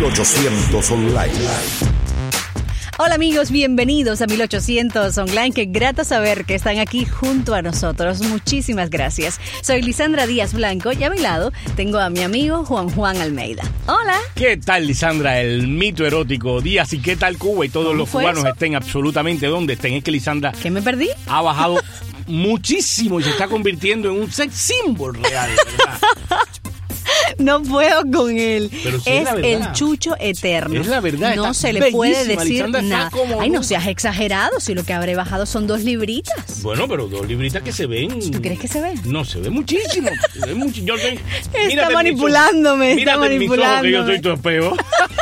1800 Online. Hola amigos, bienvenidos a 1800 Online. Qué grato saber que están aquí junto a nosotros. Muchísimas gracias. Soy Lisandra Díaz Blanco y a mi lado tengo a mi amigo Juan Almeida. Hola. ¿Qué tal, Lisandra? El mito erótico Díaz. ¿Y qué tal Cuba? Y todos los cubanos eso? Estén absolutamente donde estén. Es que Lisandra ¿Qué me perdí? ha bajado muchísimo y se está convirtiendo en un sex symbol real, ¿verdad? No puedo con él. Pero sí es la verdad. el chucho eterno. Es la verdad. No está se le puede bellísima, decir Lisandra, nada. está como... Ay, no seas exagerado. Si lo que habré bajado son 2 libritas. Bueno, pero 2 libritas que se ven. ¿Tú crees que se ve? No, se ve muchísimo. Se ve mucho. Yo soy... Está manipulándome. Está Mírate en mis ojos que yo manipulándome. soy tu espejo.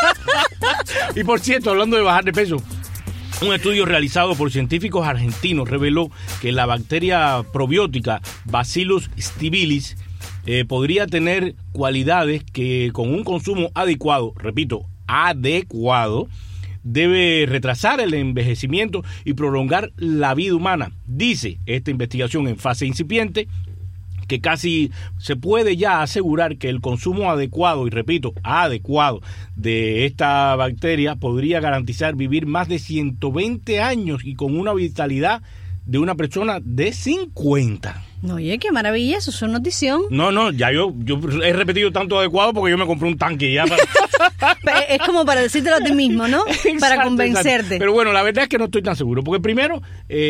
Y por cierto, hablando de bajar de peso, un estudio realizado por científicos argentinos reveló que la bacteria probiótica Bacillus stabilis podría tener cualidades que con un consumo adecuado, repito, adecuado, debe retrasar el envejecimiento y prolongar la vida humana. Dice esta investigación en fase incipiente que casi se puede ya asegurar que el consumo adecuado, y repito, adecuado, de esta bacteria podría garantizar vivir más de 120 años y con una vitalidad de una persona de 50. Oye, qué maravilla, eso es una notición. No, ya yo he repetido tanto adecuado porque yo me compré un tanque ya para... Es como para decírtelo a ti mismo, ¿no? Exacto, Para convencerte. exacto. Pero bueno, la verdad es que no estoy tan seguro, porque primero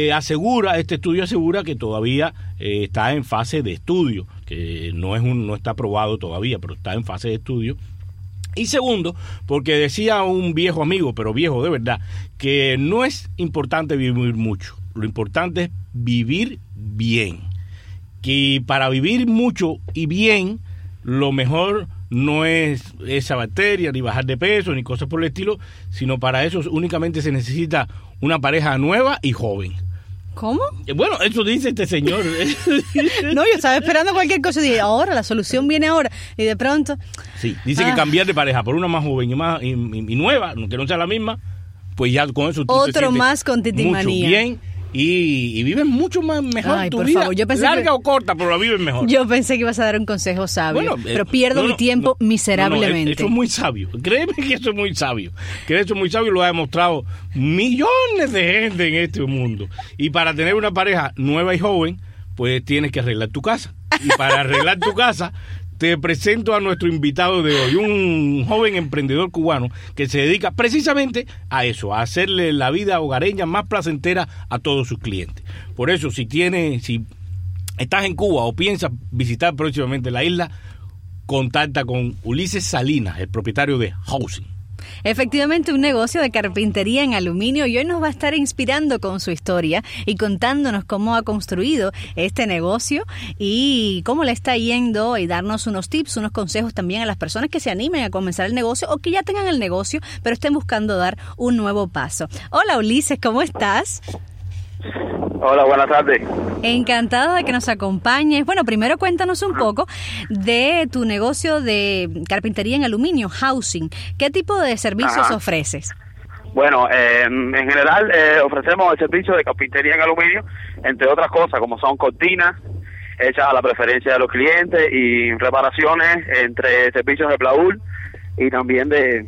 este estudio asegura que todavía está en fase de estudio, que no está aprobado todavía, pero está en fase de estudio. Y segundo, porque decía un viejo amigo, pero viejo de verdad, que no es importante vivir mucho, lo importante es vivir bien. Que para vivir mucho y bien, lo mejor no es esa bacteria, ni bajar de peso, ni cosas por el estilo, sino para eso únicamente se necesita una pareja nueva y joven. ¿Cómo? Bueno, eso dice este señor. No, yo estaba esperando cualquier cosa y dije, ahora, la solución viene ahora. Y de pronto... Sí, dice que cambiar de pareja por una más joven y nueva, que no sea la misma, pues ya con eso tú te Otro sientes más con titimanía. mucho bien y vives mucho más mejor. Ay, tu por vida, favor, yo pensé larga que... o corta, pero la vives mejor. Yo pensé que ibas a dar un consejo sabio, Bueno, pero pierdo mi tiempo miserablemente. Eso es muy sabio. Créeme que eso es muy sabio. Que eso es muy sabio y lo ha demostrado millones de gente en este mundo. Y para tener una pareja nueva y joven, pues tienes que arreglar tu casa. Y para arreglar tu casa, te presento a nuestro invitado de hoy, un joven emprendedor cubano que se dedica precisamente a eso, a hacerle la vida hogareña más placentera a todos sus clientes. Por eso, si estás en Cuba o piensas visitar próximamente la isla, contacta con Ulises Salinas, el propietario de Housing. Efectivamente, un negocio de carpintería en aluminio, y hoy nos va a estar inspirando con su historia y contándonos cómo ha construido este negocio y cómo le está yendo, y darnos unos tips, unos consejos también a las personas que se animen a comenzar el negocio o que ya tengan el negocio pero estén buscando dar un nuevo paso. Hola Ulises, ¿cómo estás? Hola, buenas tardes. Encantada de que nos acompañes. Bueno, primero cuéntanos un poco de tu negocio de carpintería en aluminio, Housing. ¿Qué tipo de servicios ofreces? Bueno, en general ofrecemos el servicio de carpintería en aluminio, entre otras cosas, como son cortinas hechas a la preferencia de los clientes y reparaciones entre servicios de pladur y también de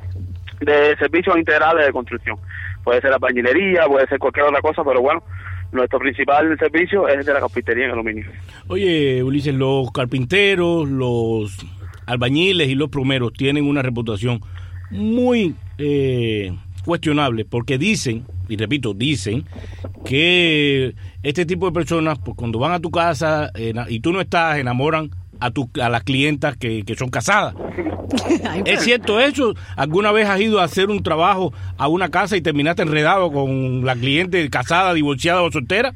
servicios integrales de construcción. Puede ser albañilería, puede ser cualquier otra cosa, pero bueno, nuestro principal servicio es el de la carpintería en aluminio. Oye, Ulises, los carpinteros, los albañiles y los plomeros tienen una reputación muy cuestionable, porque dicen, y repito, dicen que este tipo de personas, pues cuando van a tu casa y tú no estás, enamoran a las clientas que son casadas. Ay, ¿Es cierto eso? ¿Alguna vez has ido a hacer un trabajo a una casa y terminaste enredado con la cliente casada, divorciada o soltera?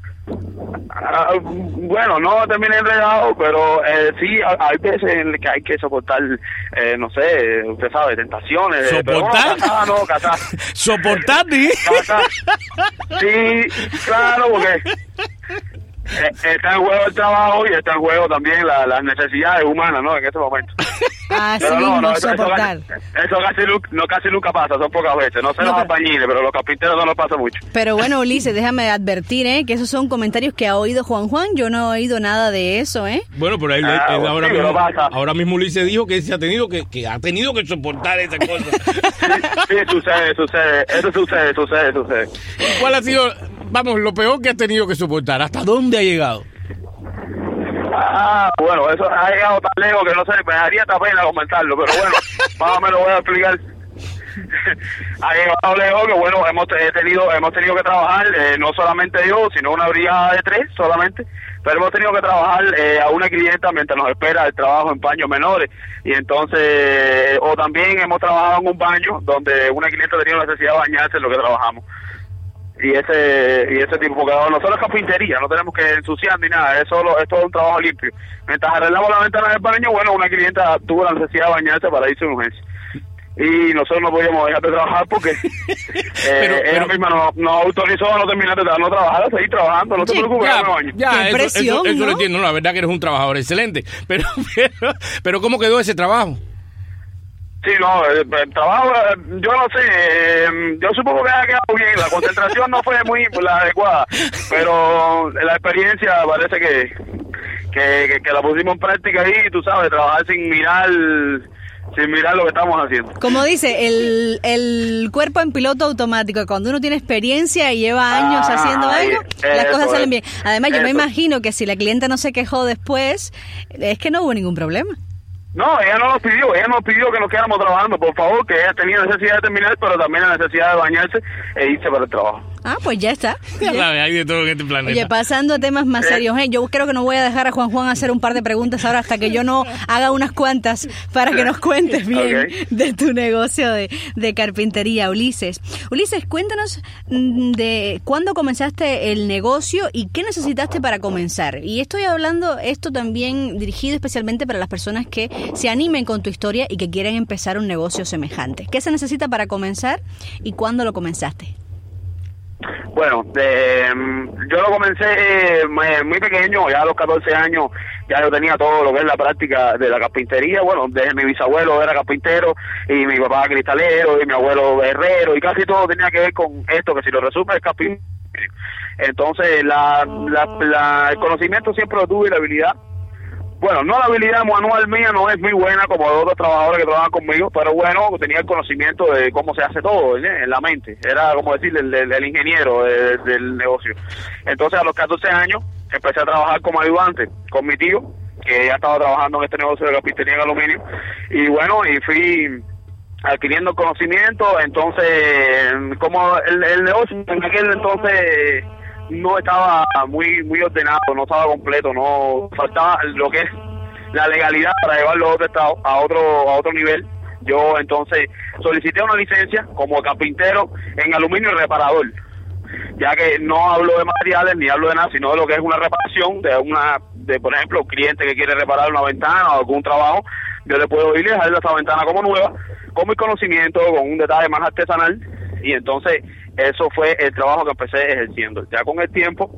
Bueno, no terminé enredado, pero sí, hay veces en que hay que soportar, no sé, usted sabe, tentaciones. ¿Soportar? Pero no, casada. ¿Soportar? ¿Sí? Sí, claro, porque está en juego el trabajo y está en juego también las necesidades humanas, ¿no? En este momento. Así Pero mismo, no, soportar. Eso casi nunca pasa, son pocas veces. No sé los albañiles, pero los carpinteros no lo pasa mucho. Pero bueno, Ulises, déjame advertir, que esos son comentarios que ha oído Juan. Yo no he oído nada de eso, Bueno, pero él, ahora mismo Ulises dijo que se ha tenido que ha tenido que soportar esa cosa. Sí, sucede. Eso sucede. ¿Cuál ha sido, lo peor que ha tenido que soportar? ¿Hasta dónde ha llegado? Bueno, eso ha llegado tan lejos que no sé, me daría esta pena comentarlo, pero bueno, más o menos voy a explicar. Ha llegado lejos que bueno, hemos tenido que trabajar, no solamente yo, sino una brigada de 3 solamente, pero hemos tenido que trabajar a una clienta mientras nos espera el trabajo en paños menores, y entonces, o también hemos trabajado en un baño donde una clienta tenía la necesidad de bañarse en lo que trabajamos. Y ese tipo, porque nosotros es carpintería, no tenemos que ensuciar ni nada, es todo un trabajo limpio. Mientras arreglamos la ventana del baño, bueno, una clienta tuvo la necesidad de bañarse para irse en urgencia. Y nosotros no podíamos dejar de trabajar porque ella misma nos autorizó a no terminar de trabajar, a seguir trabajando, no te preocupes, no me baño. Eso lo entiendo, ¿no? La verdad que eres un trabajador excelente, pero ¿cómo quedó ese trabajo? Sí, no, el trabajo, yo no sé, yo supongo que ha quedado bien, la concentración no fue muy la adecuada, pero la experiencia parece que la pusimos en práctica ahí, tú sabes, trabajar sin mirar lo que estamos haciendo. Como dice, el cuerpo en piloto automático, cuando uno tiene experiencia y lleva años haciendo algo, las cosas salen bien. Además, yo me imagino que si la clienta no se quejó después, es que no hubo ningún problema. No, ella nos pidió que nos quedáramos trabajando, por favor, que ella tenía necesidad de terminar, pero también la necesidad de bañarse e irse para el trabajo. Pues ya está. Hay de todo en este planeta. Oye, pasando a temas más serios, yo creo que no voy a dejar a Juan hacer un par de preguntas ahora hasta que yo no haga unas cuantas para que nos cuentes bien de tu negocio de carpintería, Ulises. Ulises, cuéntanos de cuándo comenzaste el negocio y qué necesitaste para comenzar. Y estoy hablando esto también dirigido especialmente para las personas que se animen con tu historia y que quieren empezar un negocio semejante. ¿Qué se necesita para comenzar y cuándo lo comenzaste? Bueno, yo lo comencé muy pequeño, ya a los 14 años ya yo tenía todo lo que es la práctica de la carpintería. Bueno, desde mi bisabuelo era carpintero y mi papá cristalero y mi abuelo herrero y casi todo tenía que ver con esto, que si lo resume es carpintería. Entonces el conocimiento siempre lo tuve y la habilidad. Bueno, no la habilidad manual mía no es muy buena como de otros trabajadores que trabajan conmigo, pero bueno, tenía el conocimiento de cómo se hace todo, ¿eh? En la mente. Era como decirle el ingeniero del negocio. Entonces a los 14 años empecé a trabajar como ayudante con mi tío, que ya estaba trabajando en este negocio de carpintería en aluminio. Y bueno, y fui adquiriendo conocimiento. Entonces, como el negocio en aquel entonces no estaba muy ordenado, no estaba completo, no faltaba lo que es la legalidad para llevarlo a otro estado, a otro nivel. Yo entonces solicité una licencia como carpintero en aluminio reparador, ya que no hablo de materiales ni hablo de nada, sino de lo que es una reparación de por ejemplo, un cliente que quiere reparar una ventana o algún trabajo, yo le puedo ir y dejarle esa ventana como nueva, con mi conocimiento, con un detalle más artesanal. Y entonces eso fue el trabajo que empecé ejerciendo. Ya con el tiempo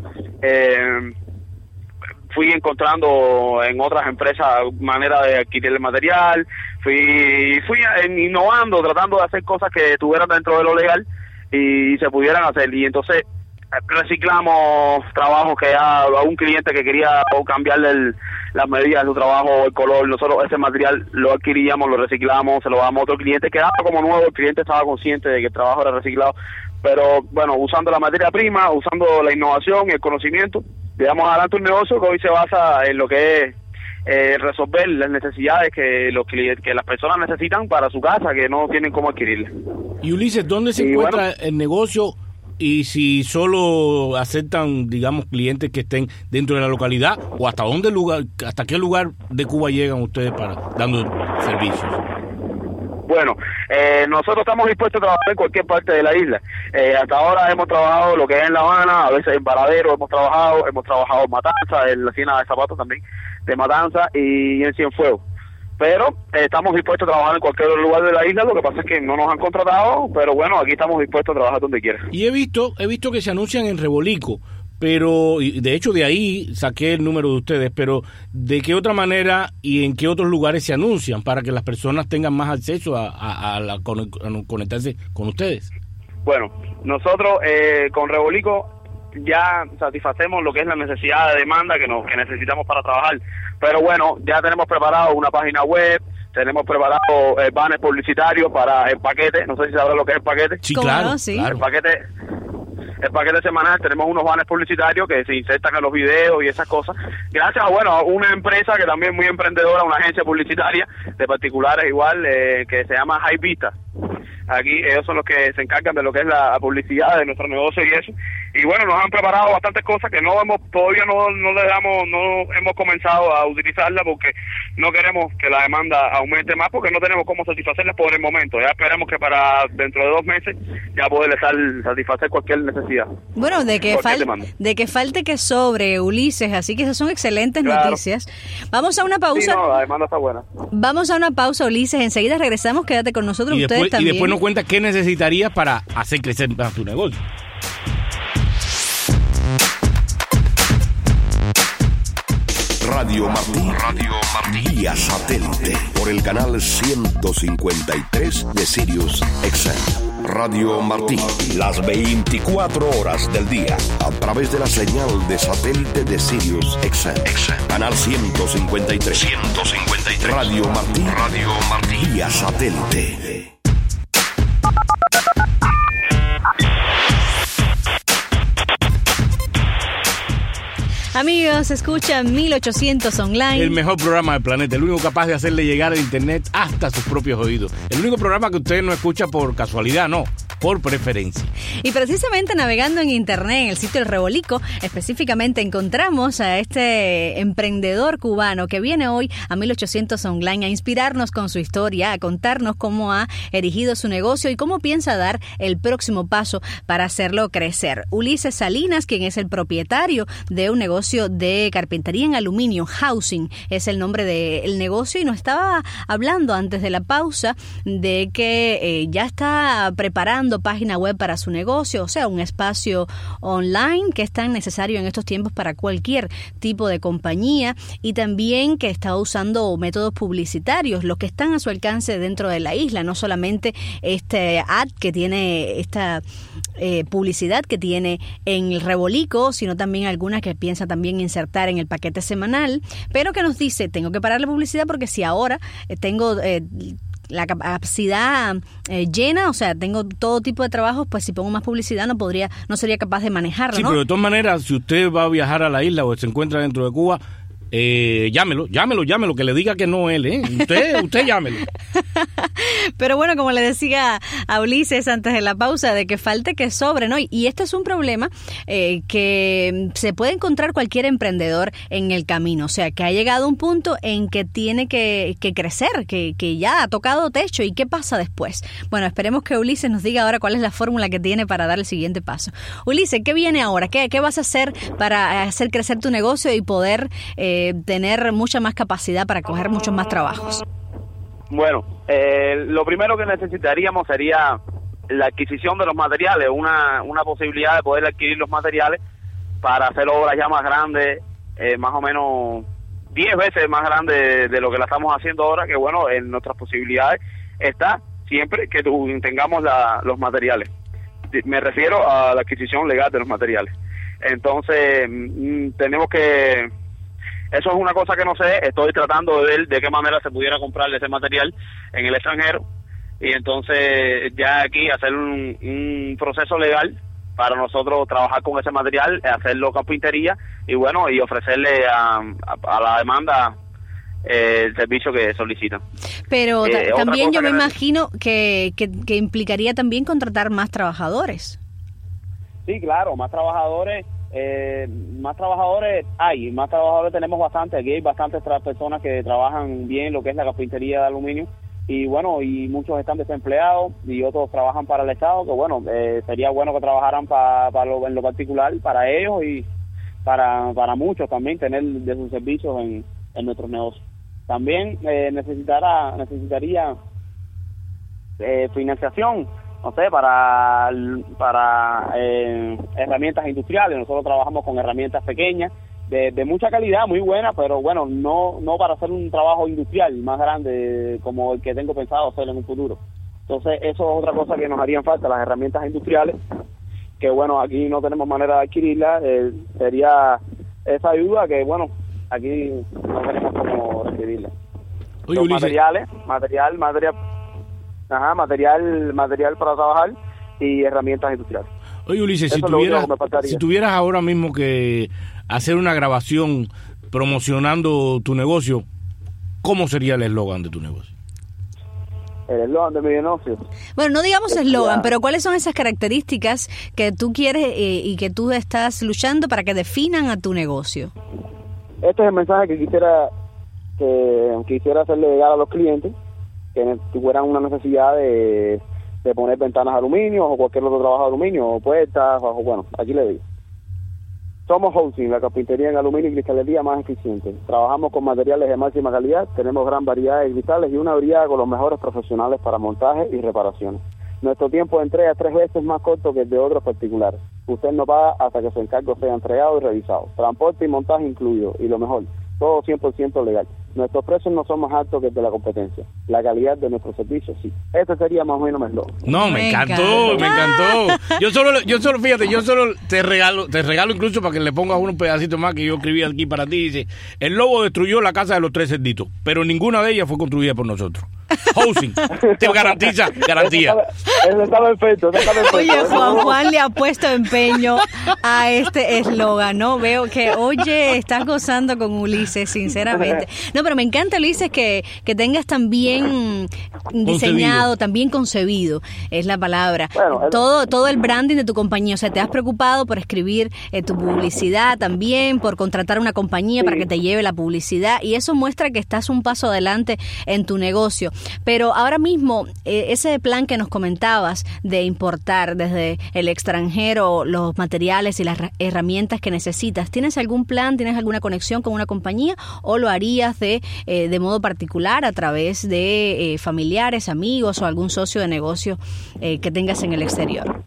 fui encontrando en otras empresas manera de adquirir el material, fui innovando, tratando de hacer cosas que estuvieran dentro de lo legal y se pudieran hacer. Y entonces reciclamos trabajos que ya a un cliente que quería cambiarle las medidas de su trabajo o el color, nosotros ese material lo adquiríamos, lo reciclamos, se lo damos a otro cliente, quedaba como nuevo, el cliente estaba consciente de que el trabajo era reciclado, pero bueno, usando la materia prima, usando la innovación y el conocimiento, llevamos adelante un negocio que hoy se basa en lo que es resolver las necesidades que las personas necesitan para su casa, que no tienen cómo adquirirla. Y Ulises, ¿dónde se encuentra el negocio? Y si solo aceptan, digamos, clientes que estén dentro de la localidad, o hasta qué lugar de Cuba llegan ustedes dando servicios. Bueno, nosotros estamos dispuestos a trabajar en cualquier parte de la isla. Hasta ahora hemos trabajado lo que es en La Habana, a veces en Varadero hemos trabajado en Matanza, en la Hacienda de Zapatos también, de Matanza y en Cienfuegos. Pero estamos dispuestos a trabajar en cualquier lugar de la isla, lo que pasa es que no nos han contratado, pero bueno, aquí estamos dispuestos a trabajar donde quiera. Y he visto que se anuncian en Rebolico, pero de hecho de ahí saqué el número de ustedes, pero ¿de qué otra manera y en qué otros lugares se anuncian para que las personas tengan más acceso a conectarse con ustedes? Bueno, nosotros con Rebolico ya satisfacemos lo que es la necesidad de demanda que necesitamos para trabajar, pero bueno, ya tenemos preparado una página web, tenemos preparado banners publicitarios para el paquete, no sé si sabrás lo que es el paquete. Sí, claro, no? Sí. claro. El paquete semanal, tenemos unos banners publicitarios que se insertan en los videos y esas cosas, gracias a una empresa que también es muy emprendedora, una agencia publicitaria de particulares igual, que se llama High Vista. Aquí ellos son los que se encargan de lo que es la publicidad de nuestro negocio y eso. Y bueno, nos han preparado bastantes cosas que todavía no hemos comenzado a utilizarlas porque no queremos que la demanda aumente más, porque no tenemos cómo satisfacerlas por el momento. Ya esperamos que para dentro de 2 meses ya poder satisfacer cualquier necesidad. Bueno, de que falte que sobre, Ulises, así que esas son excelentes noticias. Vamos a una pausa. Sí, no, la demanda está buena. Vamos a una pausa, Ulises, enseguida regresamos, quédate con nosotros, ustedes también. Y después nos cuenta qué necesitarías para hacer crecer más tu negocio. Radio Martí vía satélite por el canal 153 de Sirius XM. Radio Martí, las 24 horas del día a través de la señal de satélite de Sirius XM. Canal 153. Radio Martí vía satélite. Amigos, escuchan 1800 Online. El mejor programa del planeta, el único capaz de hacerle llegar el internet hasta sus propios oídos. El único programa que usted no escucha por casualidad, no, por preferencia. Y precisamente navegando en internet, en el sitio El Rebolico, específicamente encontramos a este emprendedor cubano que viene hoy a 1800 Online a inspirarnos con su historia, a contarnos cómo ha erigido su negocio y cómo piensa dar el próximo paso para hacerlo crecer. Ulises Salinas, quien es el propietario de un negocio de carpintería en aluminio, Housing es el nombre del negocio, y nos estaba hablando antes de la pausa de que ya está preparando página web para su negocio, o sea, un espacio online que es tan necesario en estos tiempos para cualquier tipo de compañía, y también que está usando métodos publicitarios, los que están a su alcance dentro de la isla, no solamente este ad que tiene, esta publicidad que tiene en el Rebolico, sino también algunas que piensa también insertar en el paquete semanal, pero que nos dice, tengo que parar la publicidad porque si ahora tengo la capacidad llena, o sea, tengo todo tipo de trabajos, pues si pongo más publicidad no sería capaz de manejarlo, sí, ¿no? Pero de todas maneras, si usted va a viajar a la isla o se encuentra dentro de Cuba, llámelo, que le diga que no él, usted llámelo. Pero bueno, como le decía a Ulises antes de la pausa, de que falte que sobre, ¿no? Y este es un problema que se puede encontrar cualquier emprendedor en el camino, o sea, que ha llegado a un punto en que tiene que crecer, que ya ha tocado techo, ¿y qué pasa después? Bueno, esperemos que Ulises nos diga ahora cuál es la fórmula que tiene para dar el siguiente paso. Ulises, ¿qué viene ahora? ¿Qué vas a hacer para hacer crecer tu negocio y poder tener mucha más capacidad para coger muchos más trabajos? Bueno, lo primero que necesitaríamos sería la adquisición de los materiales, una posibilidad de poder adquirir los materiales para hacer obras ya más grandes, más o menos 10 veces más grandes de lo que la estamos haciendo ahora, que bueno, en nuestras posibilidades está siempre que tengamos los materiales. Me refiero a la adquisición legal de los materiales. Entonces, tenemos que... Eso es una cosa que no sé, estoy tratando de ver de qué manera se pudiera comprar ese material en el extranjero, y entonces ya aquí hacer un proceso legal para nosotros trabajar con ese material, hacerlo carpintería y bueno, y ofrecerle a la demanda el servicio que solicitan. Pero también yo me imagino que implicaría también contratar más trabajadores. Sí, claro, más trabajadores tenemos bastante. Aquí hay bastantes personas que trabajan bien lo que es la carpintería de aluminio, y bueno, y muchos están desempleados y otros trabajan para el Estado, que bueno, sería bueno que trabajaran en lo particular para ellos y para muchos también tener de sus servicios en nuestros negocios. También necesitaría financiación no sé, para herramientas industriales. Nosotros trabajamos con herramientas pequeñas, de mucha calidad, muy buena, pero bueno, no para hacer un trabajo industrial más grande como el que tengo pensado hacer en un futuro. Entonces, eso es otra cosa que nos harían falta, las herramientas industriales, que bueno, aquí no tenemos manera de adquirirlas. Sería esa ayuda que, bueno, aquí no tenemos cómo recibirla. Oye, los Ulises, material para trabajar y herramientas industriales. Oye, Ulises, Eso si tuvieras ahora mismo que hacer una grabación promocionando tu negocio, ¿cómo sería el eslogan de tu negocio? El eslogan de mi negocio. Bueno, no digamos eslogan, pero ¿cuáles son esas características que tú quieres y que tú estás luchando para que definan a tu negocio? Este es el mensaje que quisiera hacerle llegar a los clientes, que tuvieran una necesidad de poner ventanas de aluminio o cualquier otro trabajo de aluminio, o puertas, o bueno, aquí le digo. Somos Housing, la carpintería en aluminio y cristalería más eficiente. Trabajamos con materiales de máxima calidad, tenemos gran variedad de cristales y una brigada con los mejores profesionales para montaje y reparaciones. Nuestro tiempo de entrega es 3 veces más corto que el de otros particulares. Usted no paga hasta que su encargo sea entregado y revisado. Transporte y montaje incluido, y lo mejor, todo 100% legal. Nuestros precios no son más altos que el de la competencia. La calidad de nuestros servicios, sí. Este sería más o menos mi eslogan. No, me encantó. Yo solo, fíjate, te regalo incluso para que le pongas un pedacito más que yo escribí aquí para ti. Dice, el lobo destruyó la casa de los 3 cerditos, pero ninguna de ellas fue construida por nosotros. Housing, te garantía. Eso está perfecto. Oye, Juan le ha puesto empeño a este eslogan, ¿no? Veo que, oye, estás gozando con Ulises, sinceramente. No, pero me encanta, Ulises, que tengas tan bien diseñado, tan bien concebido, es la palabra. Bueno, todo el branding de tu compañía. O sea, te has preocupado por escribir tu publicidad también, por contratar una compañía para que te lleve la publicidad, y eso muestra que estás un paso adelante en tu negocio. Pero ahora mismo, ese plan que nos comentabas de importar desde el extranjero los materiales y las herramientas que necesitas, ¿tienes algún plan, tienes alguna conexión con una compañía o lo harías de modo particular a través de familiares, amigos o algún socio de negocio que tengas en el exterior?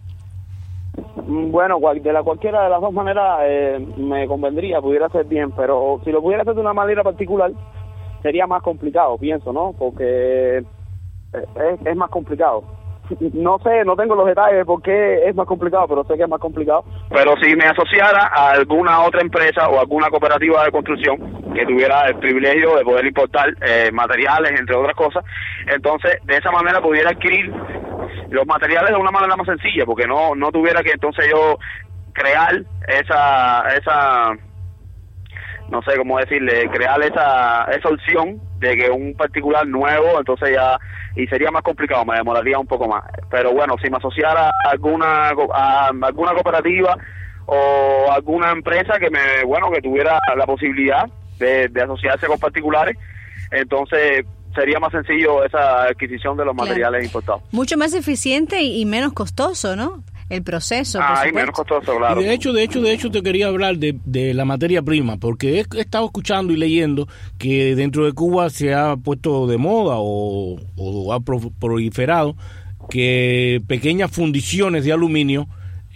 Bueno, cualquiera de las dos maneras me convendría, pudiera ser bien, pero si lo pudiera hacer de una manera particular sería más complicado, pienso, ¿no? Porque es más complicado. No sé, no tengo los detalles de por qué es más complicado, pero sé que es más complicado. Pero si me asociara a alguna otra empresa o alguna cooperativa de construcción que tuviera el privilegio de poder importar materiales, entre otras cosas, entonces de esa manera pudiera adquirir los materiales de una manera más sencilla, porque no tuviera que entonces yo crear esa no sé cómo decirle, crear esa opción de que un particular nuevo, entonces ya, y sería más complicado, me demoraría un poco más. Pero bueno, si me asociara a alguna cooperativa o alguna empresa que tuviera la posibilidad de asociarse con particulares, entonces sería más sencillo esa adquisición de los materiales importados. Mucho más eficiente y menos costoso, ¿no? El proceso, y menos costoso, claro. Y de hecho te quería hablar de la materia prima, porque he estado escuchando y leyendo que dentro de Cuba se ha puesto de moda o ha proliferado que pequeñas fundiciones de aluminio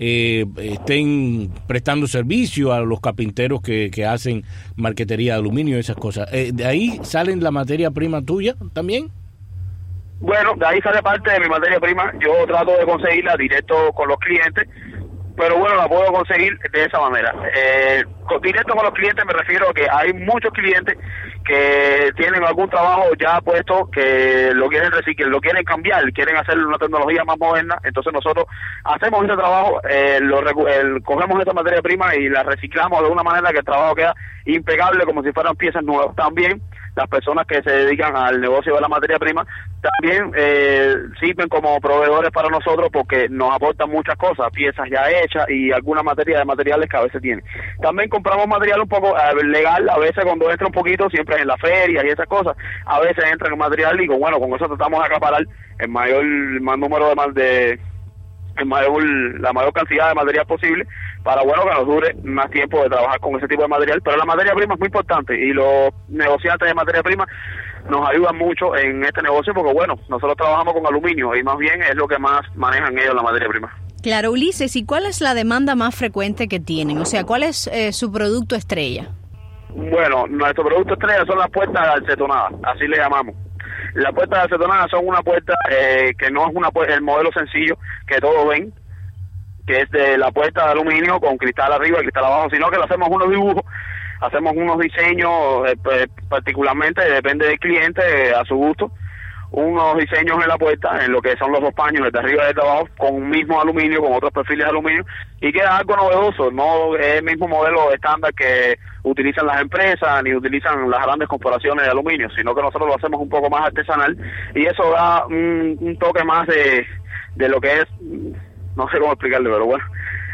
estén prestando servicio a los carpinteros que hacen marquetería de aluminio y esas cosas. ¿De ahí salen la materia prima tuya también? Bueno, de ahí sale parte de mi materia prima. Yo trato de conseguirla directo con los clientes, pero bueno, la puedo conseguir de esa manera. Directo con los clientes me refiero a que hay muchos clientes que tienen algún trabajo ya puesto, que lo quieren reciclar, lo quieren cambiar, quieren hacer una tecnología más moderna. Entonces nosotros hacemos ese trabajo, cogemos esa materia prima y la reciclamos de una manera que el trabajo queda impecable, como si fueran piezas nuevas. También las personas que se dedican al negocio de la materia prima también sirven como proveedores para nosotros, porque nos aportan muchas cosas, piezas ya hechas y alguna materia de materiales que a veces tienen. También compramos material un poco legal, a veces cuando entra un poquito, siempre en la feria y esas cosas, a veces entran en material y con eso tratamos de acaparar el mayor número de la mayor cantidad de material posible para, bueno, que nos dure más tiempo de trabajar con ese tipo de material. Pero la materia prima es muy importante y los negociantes de materia prima nos ayudan mucho en este negocio porque, bueno, nosotros trabajamos con aluminio y más bien es lo que más manejan ellos, la materia prima. Claro, Ulises, ¿y cuál es la demanda más frecuente que tienen? O sea, ¿cuál es su producto estrella? Bueno, nuestro producto estrella son las puertas acetonadas, así le llamamos. Las puertas acetonadas son una puerta que no es el modelo sencillo que todos ven, que es de la puerta de aluminio con cristal arriba y cristal abajo, sino que le hacemos unos dibujos, hacemos unos diseños, particularmente, depende del cliente, a su gusto, unos diseños en la puerta, en lo que son los dos paños, el de arriba y el de abajo, con un mismo aluminio, con otros perfiles de aluminio, y queda algo novedoso, no es el mismo modelo estándar que utilizan las empresas, ni utilizan las grandes corporaciones de aluminio, sino que nosotros lo hacemos un poco más artesanal, y eso da un toque más de lo que es, no sé cómo explicarle, pero bueno,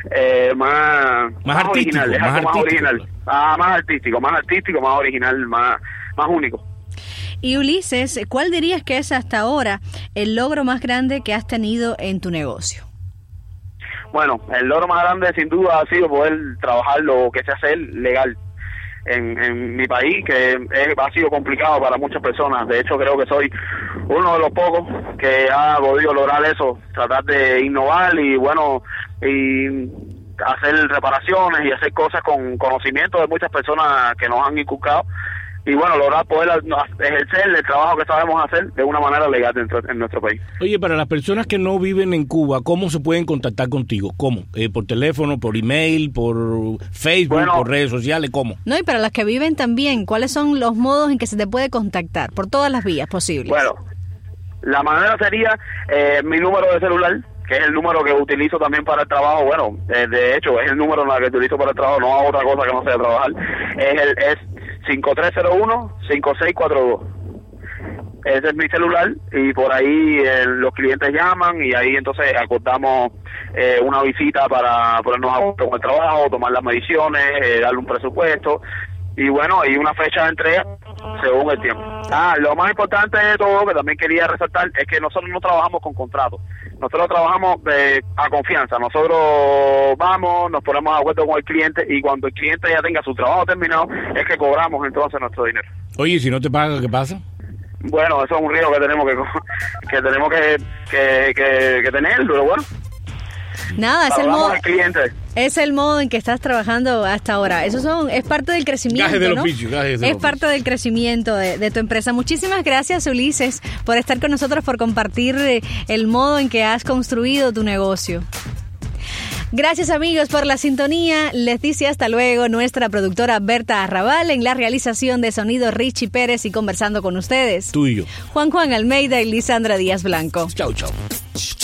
más original, es algo más original, más artístico, más original, más único. Y Ulises, ¿cuál dirías que es hasta ahora el logro más grande que has tenido en tu negocio? Bueno, el logro más grande sin duda ha sido poder trabajar lo que se hace legal en mi país, que ha sido complicado para muchas personas. De hecho, creo que soy uno de los pocos que ha podido lograr eso, tratar de innovar y, bueno, y hacer reparaciones y hacer cosas con conocimiento de muchas personas que nos han inculcado. Y bueno, lograr poder ejercer el trabajo que sabemos hacer de una manera legal en nuestro país. Oye, para las personas que no viven en Cuba, ¿cómo se pueden contactar contigo? ¿Cómo? ¿Por teléfono, por email, por Facebook, bueno, por redes sociales? ¿Cómo? No, y para las que viven también, ¿cuáles son los modos en que se te puede contactar? Por todas las vías posibles. Bueno, la manera sería mi número de celular, que es el número que utilizo también para el trabajo. Bueno, de hecho, es el número que utilizo para el trabajo, no hago otra cosa que no sea trabajar. Es 5301-5642. Ese es mi celular y por ahí los clientes llaman y ahí entonces acordamos una visita para ponernos a gusto con el trabajo, tomar las mediciones, darle un presupuesto y bueno, y una fecha de entrega según el tiempo. Lo más importante de todo, que también quería resaltar, es que nosotros no trabajamos con contratos. Nosotros trabajamos a confianza. Nosotros vamos, nos ponemos de acuerdo con el cliente y cuando el cliente ya tenga su trabajo terminado, es que cobramos entonces nuestro dinero. Oye, si no te paga, ¿qué pasa? Bueno, eso es un riesgo que tenemos que tener, pero bueno. Nada, es el modo en que estás trabajando hasta ahora. Es parte del crecimiento, gajes del ¿no? oficio, gajes del es parte del crecimiento de tu empresa. Muchísimas gracias, Ulises, por estar con nosotros, por compartir el modo en que has construido tu negocio. Gracias, amigos, por la sintonía. Les dice hasta luego nuestra productora Berta Arrabal, en la realización de sonido Richie Pérez y conversando con ustedes. Tú y yo. Juan Almeida y Lisandra Díaz Blanco. Chau.